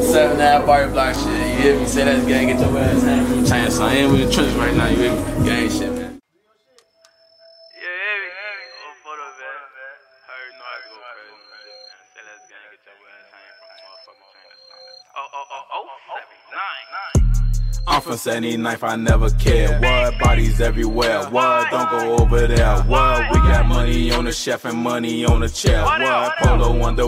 7 that party block shit. You hear me? Say that gang, get your ass hang. Chance, I ain't with the trenches right now. You hear me? Gang shit, man. I'm from 79th, I never cared. What? Bodies everywhere. What? Don't go over there. What? We got money on the chef and money on the chair. What? Polo under